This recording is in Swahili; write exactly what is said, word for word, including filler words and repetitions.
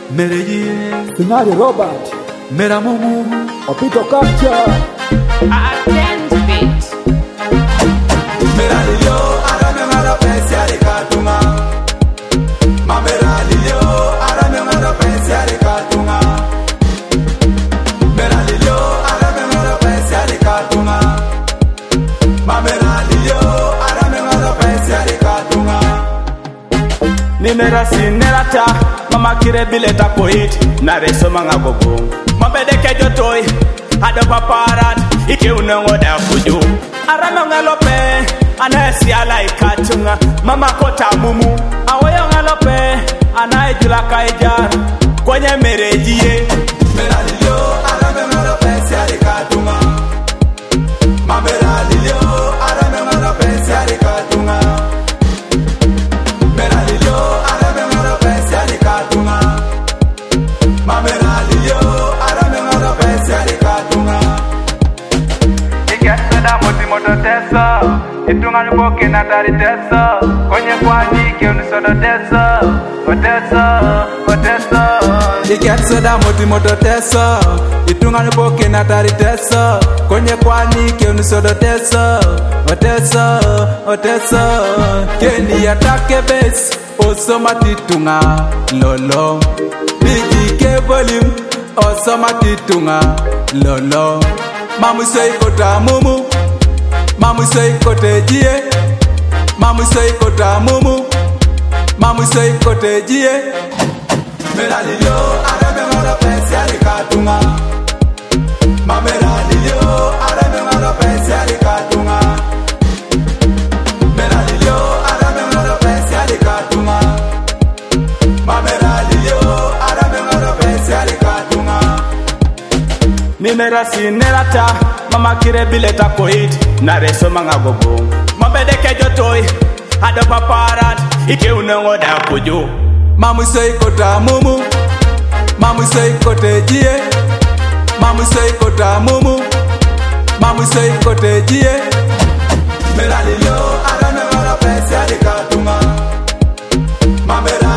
Mereji Finali Robert Mera Mumu Opito Capture Attend bit. Mera Lilio Arame Mara Pesia de Katunga Mamera Lilio Arame Mara Pesia de Katunga Mera Lilio Arame Mara Pesia de Katunga Mamera Lilio Arame Mara Pesia de Katunga Nimera Sinerata Mama kire bileta poit na reso manga gogo mabede kejo toy ado paparat ike unongo da fuju arame ngalope anasi ala ikatunga mama kota mumu awoyo ngalope anaijula kaijar kwenye merejie meralilio arame ngalope siari katunga mameralilio arame ngalope siari katunga meralilio arame ngalope siari katunga mameralilio arame ngalope siari katunga ikeseda moti moto teso itunga nuboke na tari teso konye kwani ke unisodo teso oteso oteso ikeseda moti moto teso itunga nuboke na tari teso konye kwani ke unisodo teso oteso oteso keni atake base osoma titunga lolo bigi ke volume osoma titunga lolo mamu sei kota mumu mamu sei kote jie mamu sei kota mumu mamu sei kote jie meralilio arame ngalo pesi alikatunga mameralilio arame ngalo pesi alikatunga meralilio arame ngalo pesi alikatunga mameralilio arame ngalo pesi alikatunga Nimera sinerata mama kire bileta koit na reso manga gogo mabede kejo toy ado paparat ike unongo da kuju mamu sei kota mumu mamu sei kote jie mamu sei kota mumu mamu sei kote jie meralilio arame ngalo pesi alikatunga mamera